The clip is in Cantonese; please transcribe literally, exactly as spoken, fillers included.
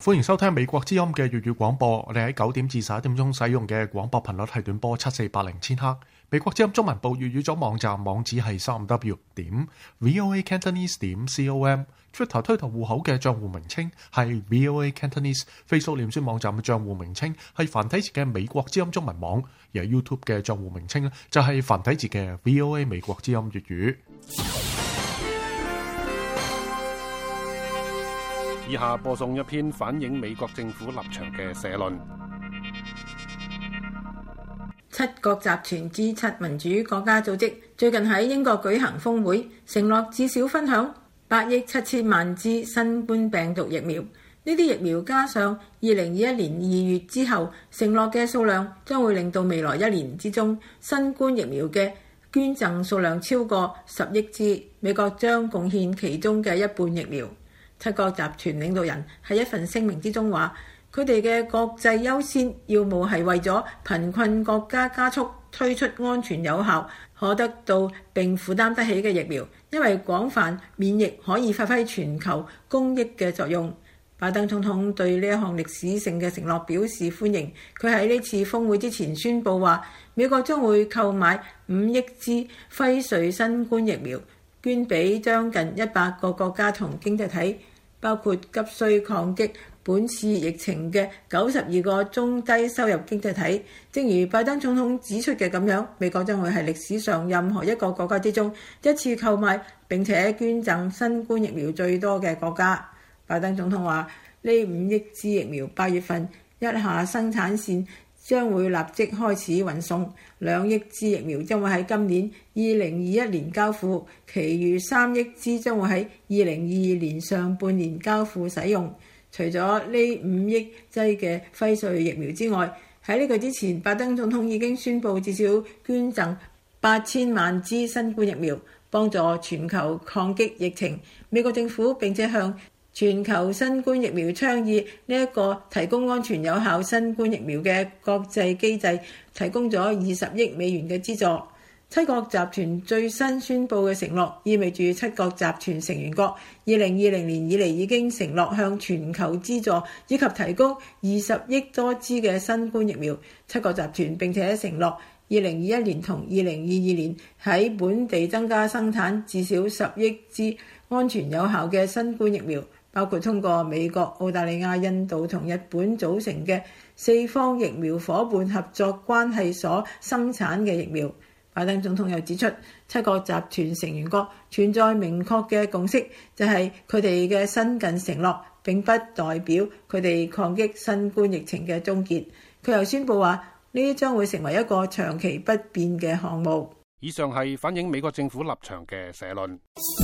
歡迎收聽美國之音嘅粵語廣播。我哋喺九點至十一點鐘使用嘅廣播頻率係短波七四八零千赫。美國之音中文部粵語組網站網址係三 w 點 voa cantonese 點 com。Twitter 推特戶口嘅賬戶名稱係 voa cantonese。Facebook 臉書網站嘅賬戶名稱係繁體字嘅美國之音中文網，而 YouTube 嘅賬戶名稱咧就係繁體字嘅 voa 美國之音粵語。 以下播送一篇反映美國政府立場嘅社論。 七國集團之七民主國家組織最近喺英國舉行峰會，承諾至少分享八億七千萬支新冠病毒疫苗。呢啲疫苗加上二零二一年二月之後承諾嘅數量，將會令到未來一年之中新冠疫苗嘅捐贈數量超過十億支。美國將貢獻其中嘅一半疫苗。七國集團領導人喺一份聲明之中話，佢哋嘅國際優先要務係為咗貧困國家加速推出安全有效、可得到並負擔得起嘅疫苗，因為廣泛免疫可以發揮全球公益嘅作用。拜登總統對呢一項歷史性嘅承諾表示歡迎。佢喺呢次峰會之前宣布話，美國將會購買五億支輝瑞新冠疫苗，捐俾將近一百個國家同經濟體，包括急需抗擊本次疫情嘅九十二個中低收入經濟體。正如拜登總統指出嘅咁樣，美國將會係歷史上任何一個國家之中一次購買並且捐贈新冠疫苗最多嘅國家。拜登總統話，呢五億支疫苗八月份一下生產線將會立即開始運送，兩億支疫苗將會喺今年二零二一年交付，其餘三億支將會喺二零二二年上半年交付使用。除咗呢五億劑嘅輝瑞疫苗之外，喺呢個之前，拜登總統已經宣布至少捐贈八千萬支新冠疫苗，幫助全球抗擊疫情。美國政府並且向全球新冠疫苗倡議呢一個提供安全有效新冠疫苗嘅國際機制，提供咗二十億美元嘅資助。七國集團最新宣布嘅承諾，意味住七國集團成員國二零二零年以嚟已經承諾向全球資助以及提供二十億多支嘅新冠疫苗。七國集團並且承諾二零二一年同二零二二年喺本地增加生產至少十億支安全有效嘅新冠疫苗，包括通過美國、澳大利亞、印度同日本組成嘅四方疫苗夥伴合作關係所生產嘅疫苗。拜登總統又指出，七國集團成員國存在明確嘅共識，就係佢哋嘅新近承諾並不代表佢哋抗擊新冠疫情嘅終結。佢又宣布話，呢啲將會成為一個長期不變嘅項目。 以上係反映美國政府立場嘅社論。